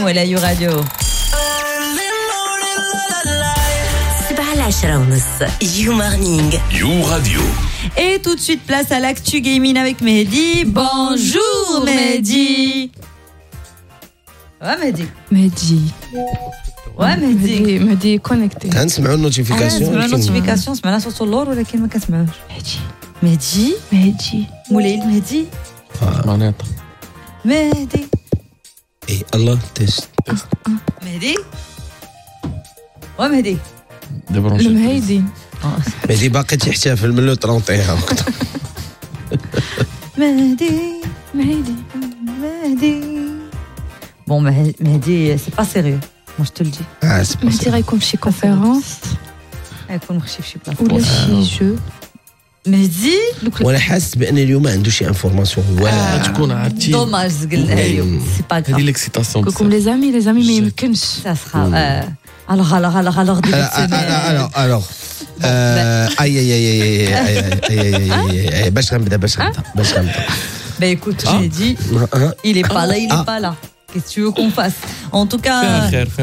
ولا يو راديو 7:10 You Morning. You Radio. Et tout de suite, place à l'actu gaming avec Mehdi. Bonjour Mehdi. Ouais Mehdi. Ouais مهدي كونيكتي. كنسمعوا النوتيفيكاسيون. سمعنا النوتيفيكاسيون سمعنا صوت اللور ولكن ما كنسمعوش. مهدي مولاي المهدي. معناتها مهدي. اي الله تيست. مهدي. ومهدي. المهيدي. مهدي باقي تحتفل من لو 31 وقت. مهدي. Bon, Mehdi, c'est pas sérieux. Moi, je te le dis. Ah, c'est pas Je dirais comme chez conférence يكون مخشي في شي بلاصه. ولا شي جو. مهدي. وانا حاسس بان اليوم ما عنده شي انفورماسيون واعره. تكون عرفتي دوماج قلنا اليوم. سي با هذه غراف. ليكسيتاسيون كوكم لي زامي ما يمكنش. Ça sera. Alors, début de semaine. alors اي باش غنبدا Ben écoute, j'ai dit, il est pas là. Qu'est-ce que tu veux qu'on fasse? En tout cas.